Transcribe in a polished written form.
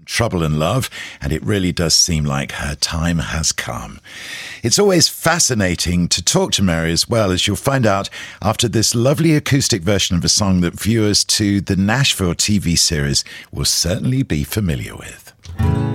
Trouble and Love, and it really does seem like her time has come. It's always fascinating to talk to Mary as well, as you'll find out after this lovely acoustic version of a song that viewers to the Nashville TV series will certainly be familiar with.